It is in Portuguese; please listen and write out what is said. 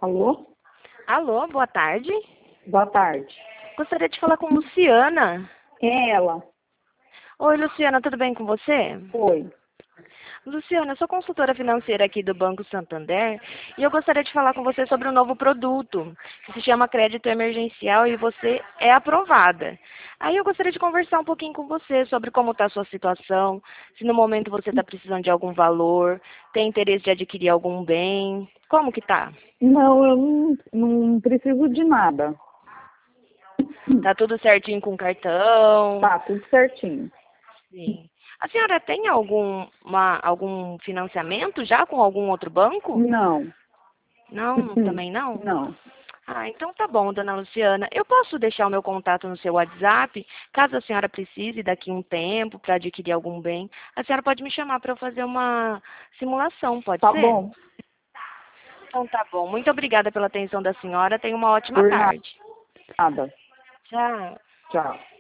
Alô? Alô, boa tarde. Boa tarde. Gostaria de falar com Luciana. Quem é ela? Oi, Luciana, tudo bem com você? Oi. Luciana, eu sou consultora financeira aqui do Banco Santander e eu gostaria de falar com você sobre um novo produto que se chama Crédito Emergencial e você é aprovada. Aí eu gostaria de conversar um pouquinho com você sobre como está a sua situação, se no momento você está precisando de algum valor, tem interesse de adquirir algum bem, como que tá? Não, eu não preciso de nada. Tá tudo certinho com o cartão? Tá, tudo certinho. Sim. A senhora tem algum financiamento já com algum outro banco? Não. Não, também não? Não. Ah, então tá bom, dona Luciana. Eu posso deixar o meu contato no seu WhatsApp, caso a senhora precise daqui a um tempo para adquirir algum bem. A senhora pode me chamar para eu fazer uma simulação, pode Tá ser? bom. Então tá bom. Muito obrigada pela atenção da senhora. Tenha uma ótima Por tarde. nada. Tchau. Tchau.